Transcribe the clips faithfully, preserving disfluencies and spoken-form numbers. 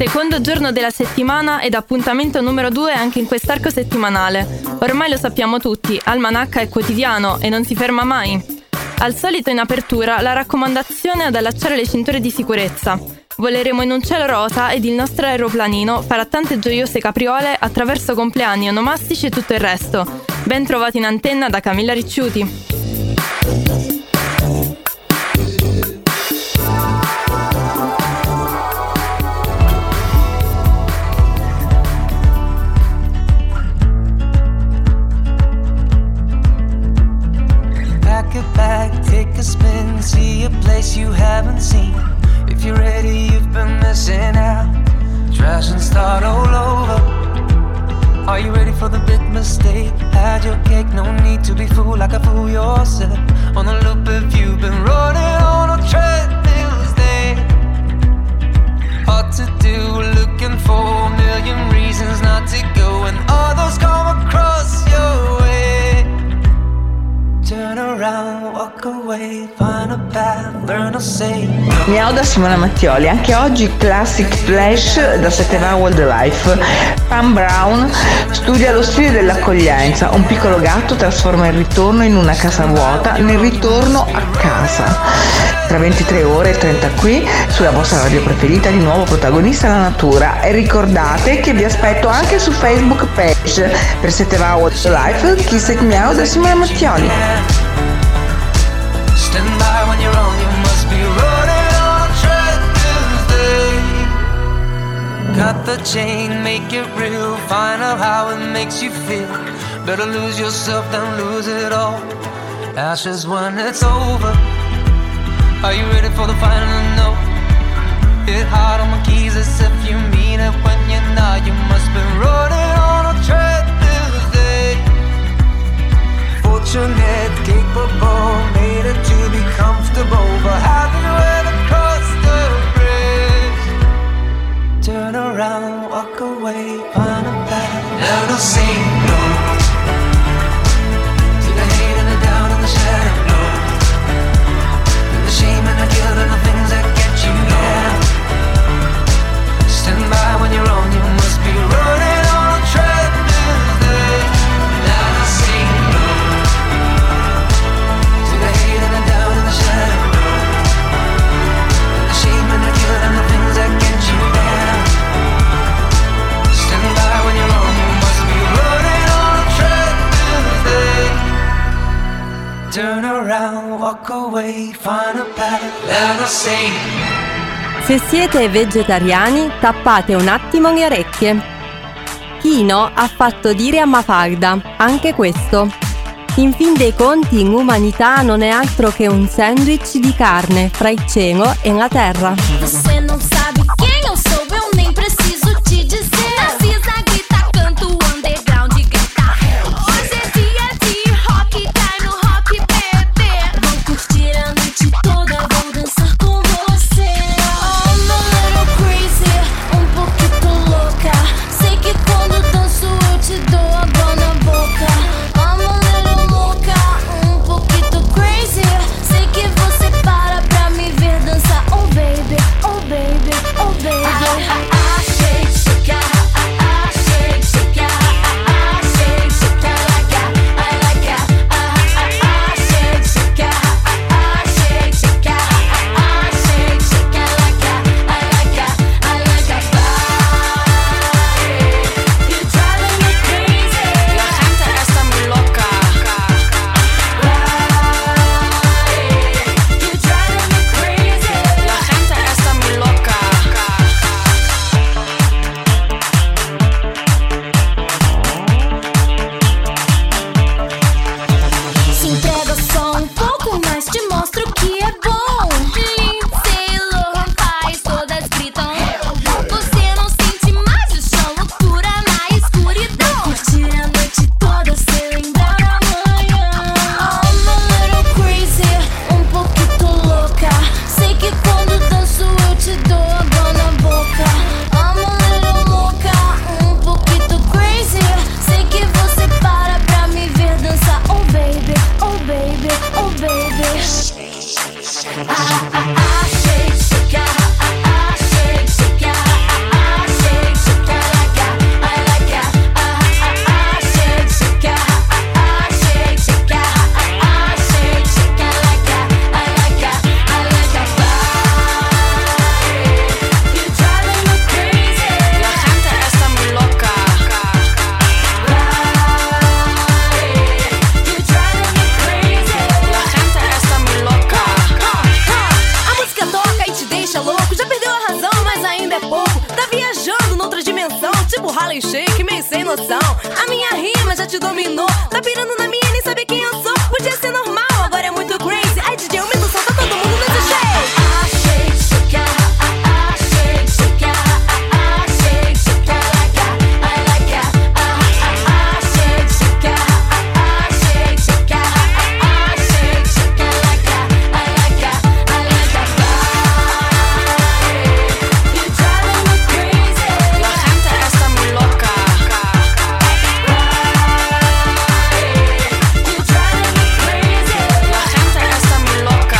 Secondo giorno della settimana ed appuntamento numero due anche in quest'arco settimanale. Ormai lo sappiamo tutti, Almanacca è quotidiano e non si ferma mai. Al solito in apertura la raccomandazione ad allacciare le cinture di sicurezza. Voleremo in un cielo rosa ed il nostro aeroplanino farà tante gioiose capriole attraverso compleanni onomastici e tutto il resto. Ben trovati in antenna da Camilla Ricciuti. Take a spin, see a place you haven't seen. If you're ready, you've been missing out. Trash and start all over. Are you ready for the big mistake? Had your cake, no need to be fooled like a fool yourself. On a loop if you've been running on a treadmill day. Hard to do, looking for a million reasons not to go, and others come across your way. Turn around, walk away, find a path, learn to say no. Miau da Simona Mattioli. Anche oggi Classic Flash da sette va Wildlife. Pam Brown studia lo stile dell'accoglienza. Un piccolo gatto trasforma il ritorno in una casa vuota nel ritorno a casa. Tra ventitré ore e trenta qui, sulla vostra radio preferita, di nuovo protagonista la natura. E ricordate che vi aspetto anche su Facebook page per sette va Wildlife, Kiss It Miau da Simona Mattioli. Stand by when you're on, you must be running on treadmills day. Cut the chain, make it real, find out how it makes you feel. Better lose yourself than lose it all. Ashes when it's over. Are you ready for the final note? Hit hard on my keys as if you mean it when you're not. You must be running on a treadmills day. Fortunate, capable, made it to be comfortable, but have you ever crossed the bridge? Turn around, walk away, find a path, learn to say no to the hate and the doubt and the shadow, no to the shame and the guilt and the things that get you down. Stand by when you're on, you must be running on a treadmill day. Learn to say no to the hate and the doubt and the shadow, no to the shame and the guilt and the things that get you down. Stand by when you're on, you must be running on a treadmill day. Turn around, walk away, find a path, learn to say no. Se siete vegetariani, tappate un attimo le orecchie. Kino ha fatto dire a Mafalda anche questo. In fin dei conti, l'umanità non è altro che un sandwich di carne fra il cielo e la terra. Você não sabe quem eu sou, eu nem preciso te dizer. Não precisa gritar, canto underground e gritar. Hoje é dia de rock, cai no rock, bebê. Vou curtir a noite toda, vou dançar com você. Oh, I'm a little crazy, um pouquinho louca. Sei que quando danço eu te dou água na boca. I'm a little louca, um pouquinho crazy. Sei que você para pra me ver dançar. Oh baby, oh baby, oh dominou. Tá pirando na minha, nem sabe quem eu sou. Podia ser normal, agora é muito crazy. Ai, D J, aumenta o som, tá todo mundo nesse jeito. Ah, shake, shake, ah, ah, ah, shake, shake, ah, ah, ah, shake, shake, I like that, I like that, ah, ah, ah, shake, shake, ah, ah, ah, shake, shake, ah, ah, ah, shake, shake, I like that, I like that, I like that body. You're driving me crazy. La gente está muy loca. You're driving me crazy. La gente está muy loca.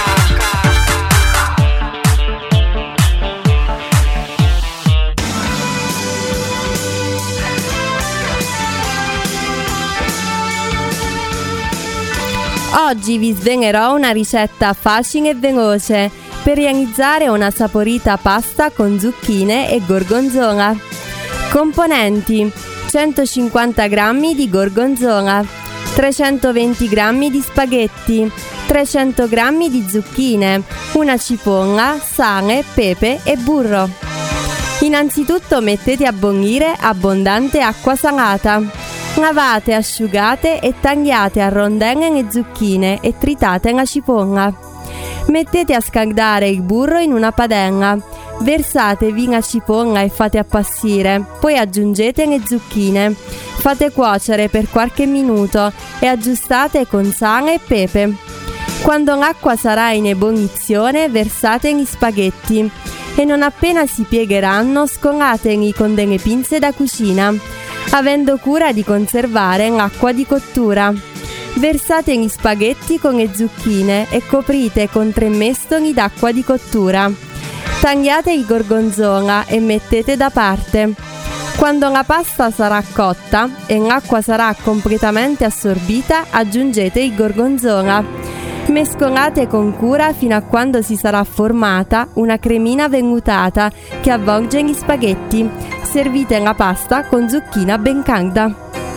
Oggi vi svelerò una ricetta facile e veloce per realizzare una saporita pasta con zucchine e gorgonzola. Componenti: centocinquanta grammi di gorgonzola, trecentoventi grammi di spaghetti, trecento grammi di zucchine, una cipolla, sale, pepe e burro. Innanzitutto mettete a bollire abbondante acqua salata. Lavate, asciugate e tagliate a rondelle le zucchine e tritate la cipolla. Mettete a scaldare il burro in una padella. Versatevi la cipolla e fate appassire, poi aggiungete le zucchine. Fate cuocere per qualche minuto e aggiustate con sale e pepe. Quando l'acqua sarà in ebollizione, versate gli spaghetti e non appena si piegheranno scolateli con delle pinze da cucina, avendo cura di conservare l'acqua di cottura. Versate gli spaghetti con le zucchine e coprite con tre mestoli d'acqua di cottura. Tagliate il gorgonzola e mettete da parte. Quando la pasta sarà cotta e l'acqua sarà completamente assorbita, aggiungete il gorgonzola. Mescolate con cura fino a quando si sarà formata una cremina vellutata che avvolge gli spaghetti. Servite la pasta con zucchina ben calda.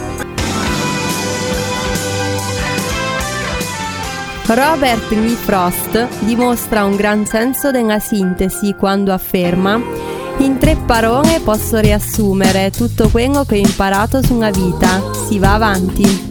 Robert Lee Frost dimostra un gran senso della sintesi quando afferma: in tre parole posso riassumere tutto quello che ho imparato sulla vita. Si va avanti.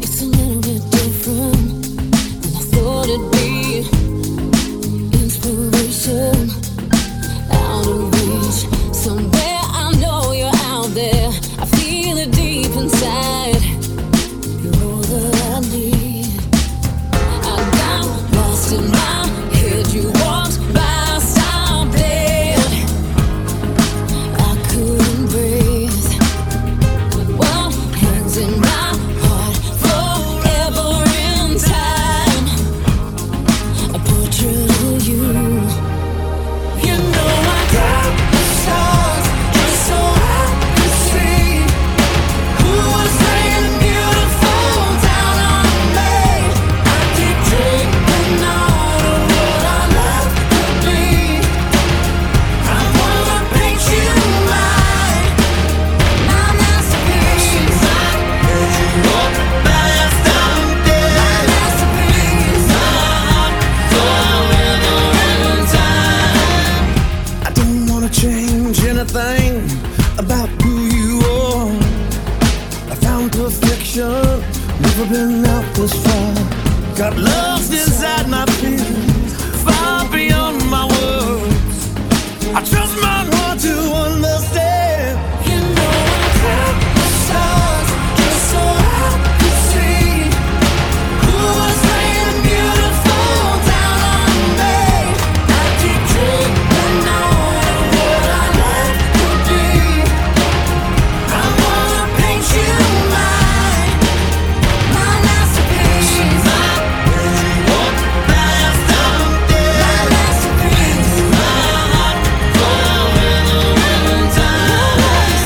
Never been out this far. Got lost inside my feelings, far beyond my words. I trust my heart to understand. You know I count the stars just so I could see who was laying beautiful down on me. I keep dreaming on what our life could be. I wanna paint you mine, my masterpiece. Walk past all day, my masterpiece. My heart forever in time.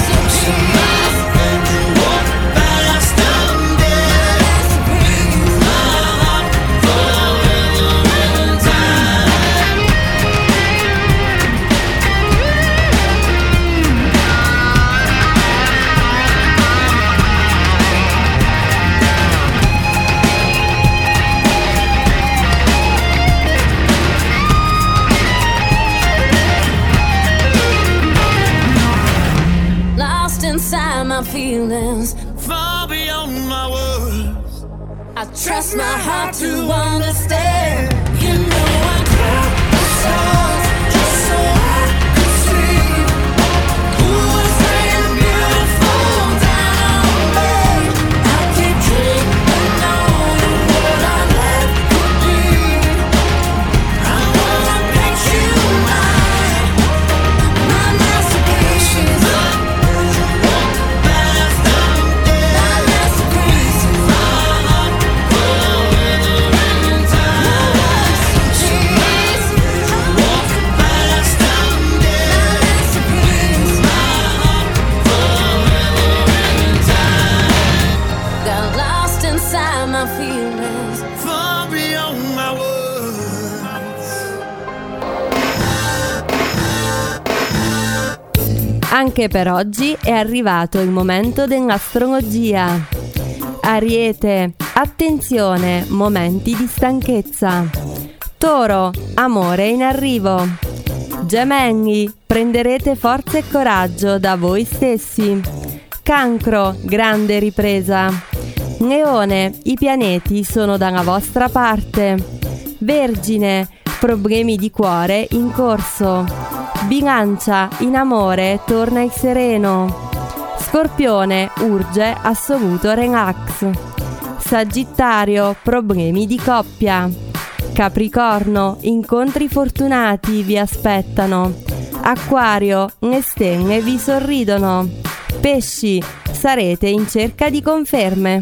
Walk past all day, my heart forever in time. Lost inside my feelings, Far beyond my words. I trust my heart to understand. You know I wrote the songs just so I could see who was laying beautiful down on me. I keep dreaming on what our life could be. I wanna make you mine, my masterpiece. Anche per oggi è arrivato il momento dell'astrologia. Ariete, attenzione, momenti di stanchezza. Toro, amore in arrivo. Gemelli, prenderete forza e coraggio da voi stessi. Cancro, grande ripresa. Leone, i pianeti sono dalla vostra parte. Vergine, problemi di cuore in corso. Bilancia, in amore torna il sereno. Scorpione, urge assoluto relax. Sagittario, problemi di coppia. Capricorno, incontri fortunati vi aspettano. Acquario, le stelle vi sorridono. Pesci, sarete in cerca di conferme.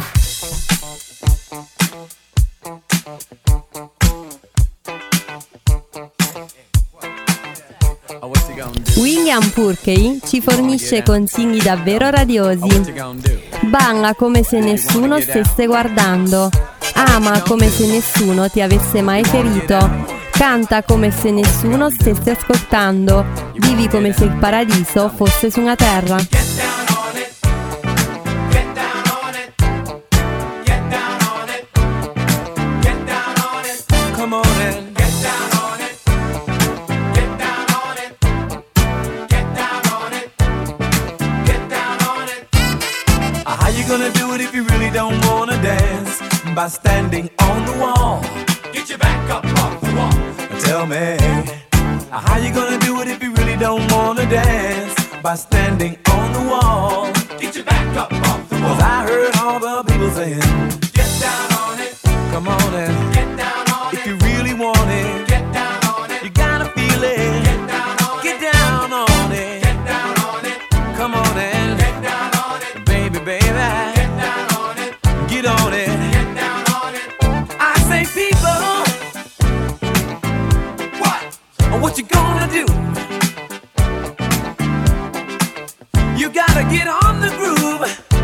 William Purkey ci fornisce consigli davvero radiosi. Balla come se nessuno stesse guardando. Ama come se nessuno ti avesse mai ferito. Canta come se nessuno stesse ascoltando. Vivi come se il paradiso fosse sulla terra. Gonna do it if you really don't wanna dance by standing on the wall. Get your back up off the wall. Tell me, how you gonna do it if you really don't wanna dance by standing on the wall? Get your back up off the wall. 'Cause I heard all the people saying, get down on it. Come on and get down on it. If you really want it, get down on it. You gotta feel it. Get down on it. Get down on it. Get down on it. Come on and get down on it. Baby, baby. Get down on it. Get on it. Get down on it. I say people, what? What you gonna do? You gotta get on the groove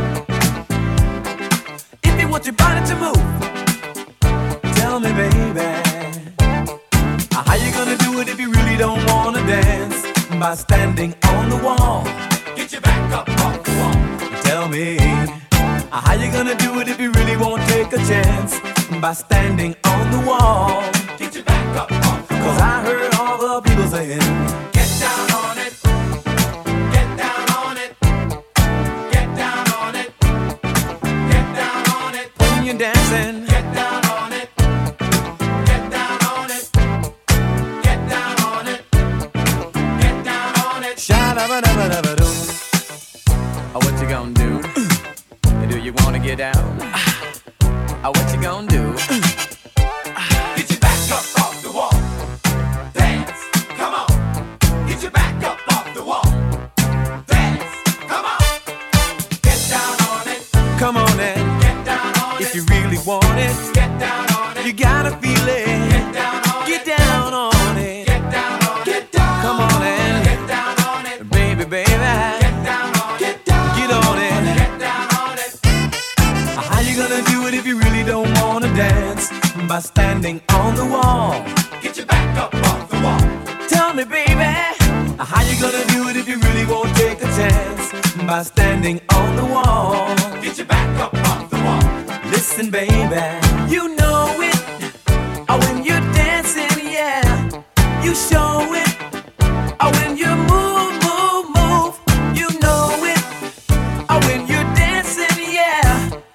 if you want your body to move. Tell me, baby, how you gonna do it if you really don't wanna dance by standing on the wall? Get your back up off the wall. Tell me, how you gonna do it if you really won't take a chance by standing on the wall? Get your back up off the wall. 'Cause I heard all the people saying, get down on it. Get down on it. Get down on it. Get down on it. When you're dancing, get down on it. Get down on it. Get down on it. Get down on it. Sha-da-ba-da-ba-da-ba-doo. Oh, what you gonna do? Do you wanna get down? Oh, what you gonna do? Get your back up off the wall. Dance, come on. Get your back up off the wall. Dance, come on. Get down on it. Come on and get down on it. If you really want it, get down on it. You gotta feel it. Get down on it. Get down on it. Get down on it. Get down. Come on and get down on it. Baby, baby. Get down on it. Get down. Get on it. Get down on it. How you gonna do it if you really don't wanna dance by standing on the wall? Get your back up off the wall. Tell me, baby, how you gonna do it if you really won't take a chance by standing on the wall? Get your back up off the wall. Listen, baby, you know it. Oh, when you're dancing, yeah, you show it. Oh, when you move, move, move, you know it. Oh, when you're dancing, yeah,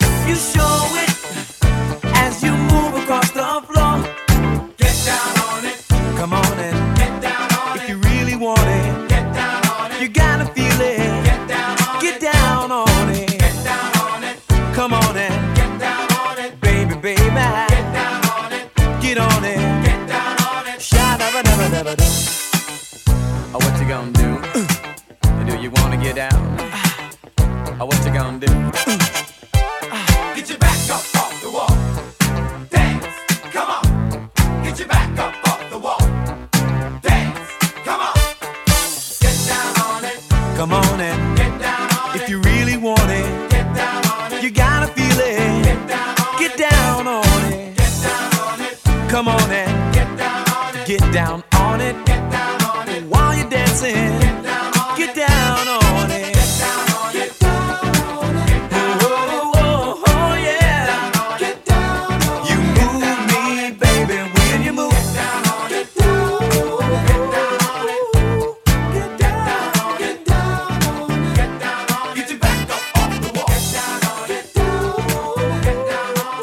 Come on and get down on it, baby, baby. Get down on it, get on it, get down on it. Sha never, never, never do. Oh, what you gonna do? Uh, do you wanna get down? Oh, what you gonna do? Uh, get your back up off the wall. Dance, come on. Get your back up off the wall. Dance, come on. Get down on it. Come on and get down on it. If you really want it, get down on it. You gotta feel it. Get down on it. Get down on it. Get down on it. Come on and get down on it. Get down on it. Get down on it. While you're dancing, get down on it. Get down on it. Get down on it. Get down on it. Oh, oh, oh, yeah. Get down on it. You move me, baby, when you move. Get down on it. Get down on it. Get down on it. Get down on it. Get down on it. Get your back up off the wall. Get down on it. Get down on it. Get down on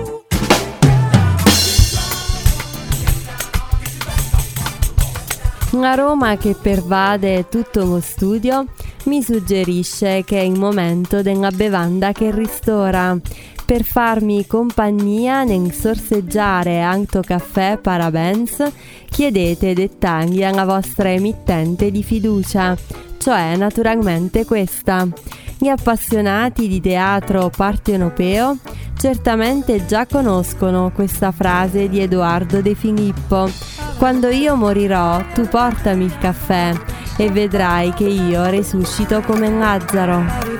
it. Un aroma che pervade tutto lo studio mi suggerisce che è il momento della bevanda che ristora. Per farmi compagnia nel sorseggiare Anto Caffè Parabens, chiedete dettagli alla vostra emittente di fiducia, cioè naturalmente questa. Gli appassionati di teatro partenopeo certamente già conoscono questa frase di Edoardo De Filippo: quando io morirò, tu portami il caffè e vedrai che io resuscito come Lazzaro.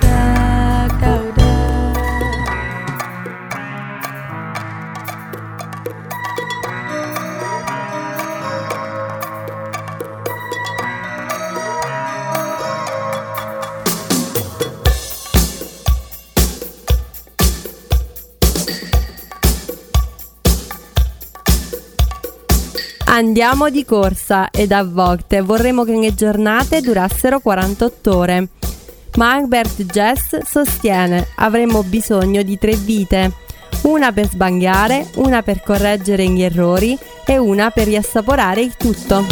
Andiamo di corsa ed a volte vorremmo che le giornate durassero quarantotto ore. Ma Albert Jess sostiene avremmo bisogno di tre vite, una per sbagliare, una per correggere gli errori e una per riassaporare il tutto.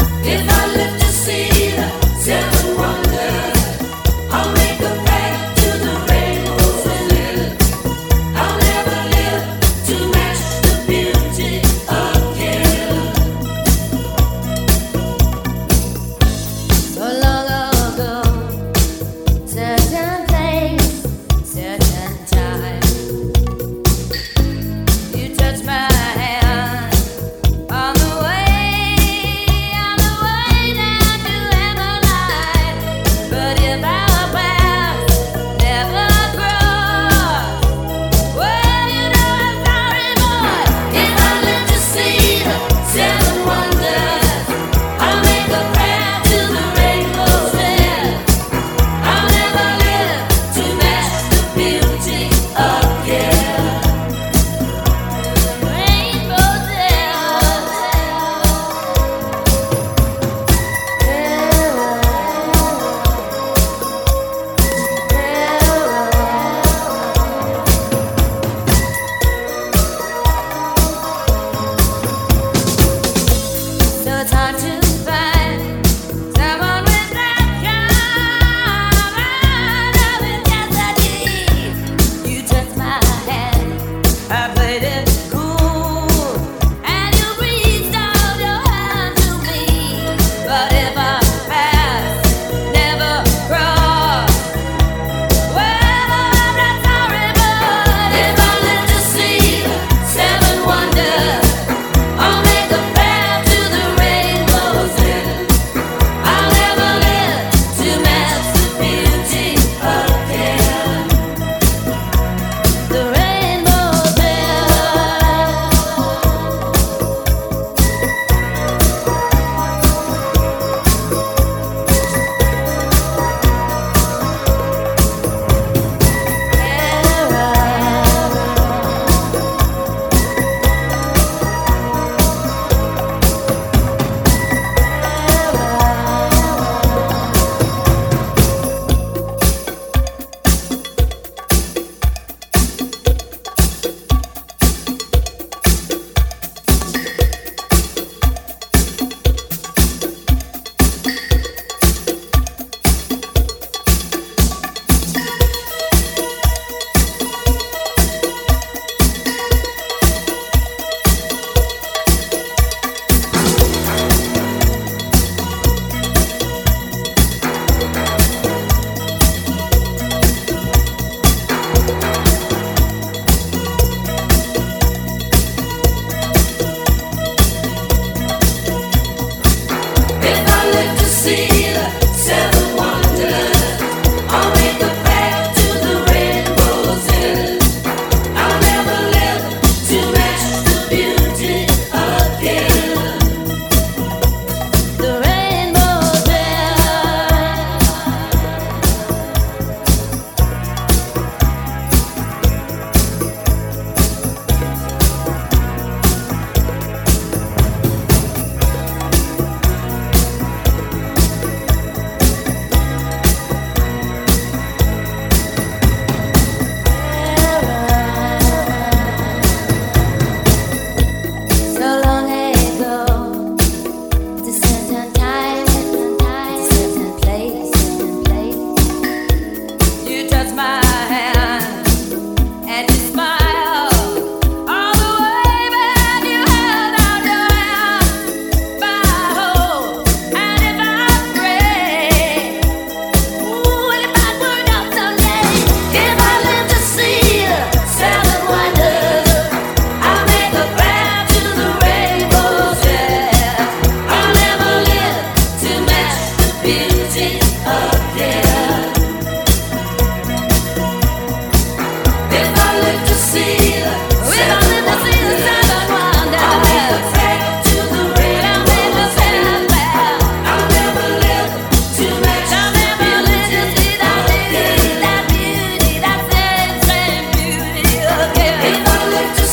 On the way, on the way down to Emma.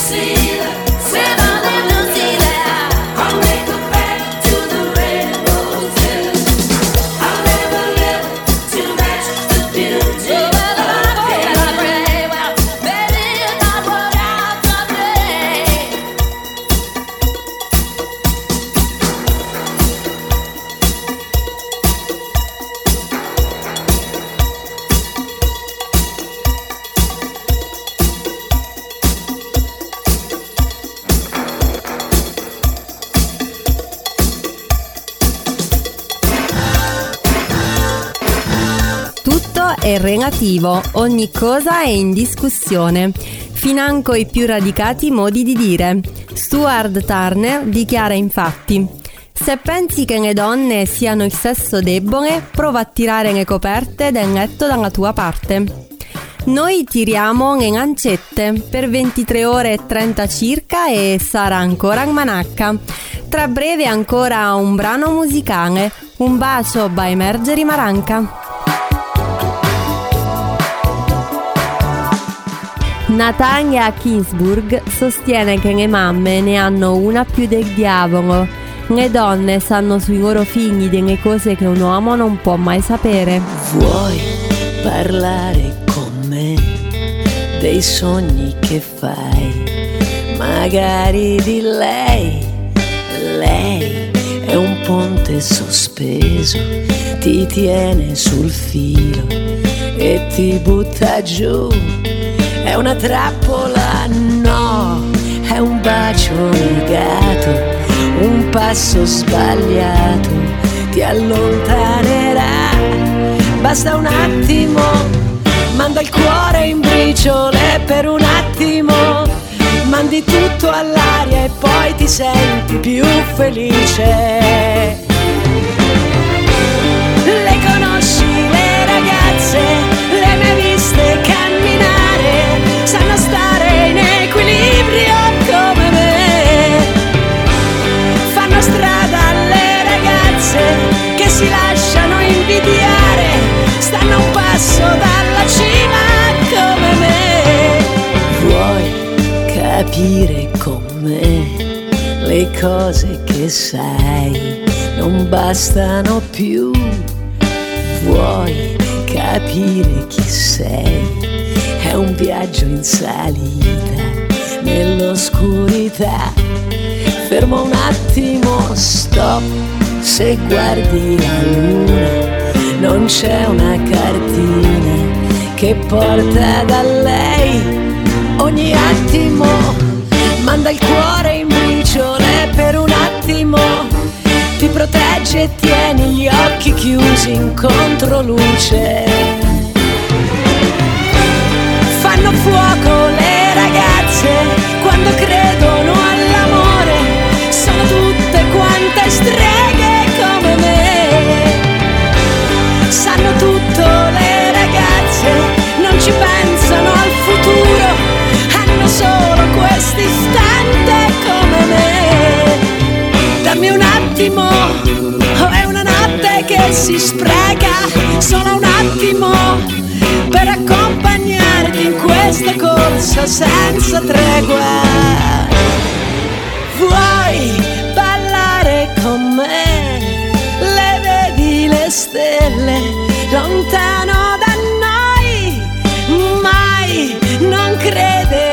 È relativo, ogni cosa è in discussione, financo i più radicati modi di dire. Stuart Turner dichiara infatti: se pensi che le donne siano il sesso debole, prova a tirare le coperte del letto dalla tua parte. Noi tiriamo le lancette per ventitré ore e trenta circa e sarà ancora almanacca. Tra breve ancora un brano musicale, un bacio by Margery Maranca. Natalia Kingsburg sostiene che le mamme ne hanno una più del diavolo. Le donne sanno sui loro figli delle cose che un uomo non può mai sapere. Vuoi parlare con me dei sogni che fai? Magari di lei. Lei è un ponte sospeso, ti tiene sul filo e ti butta giù. È una trappola, no, è un bacio negato, un passo sbagliato ti allontanerà. Basta un attimo, manda il cuore in briciole per un attimo, mandi tutto all'aria e poi ti senti più felice. Le conosci le ragazze, le hai mai viste camminare? Sanno stare in equilibrio come me. Fanno strada alle ragazze che si lasciano invidiare, stanno a un passo dalla cima come me. Vuoi capire con me le cose che sai non bastano più? Vuoi capire chi sei? È un viaggio in salita nell'oscurità. Fermo un attimo, stop. Se guardi la luna non c'è una cartina che porta da lei. Ogni attimo manda il cuore in briciole per un attimo, ti protegge e tieni gli occhi chiusi in controluce. Fanno fuoco le ragazze quando credono all'amore, sono tutte quante streghe come me. Sanno tutto le ragazze, non ci pensano al futuro, hanno solo questo istante come me. Dammi un attimo, oh, è una notte che si spreca, solo un attimo per accompagnarti in questa corsa senza tregua. Vuoi ballare con me? Le vedi le stelle lontano da noi? Mai non crede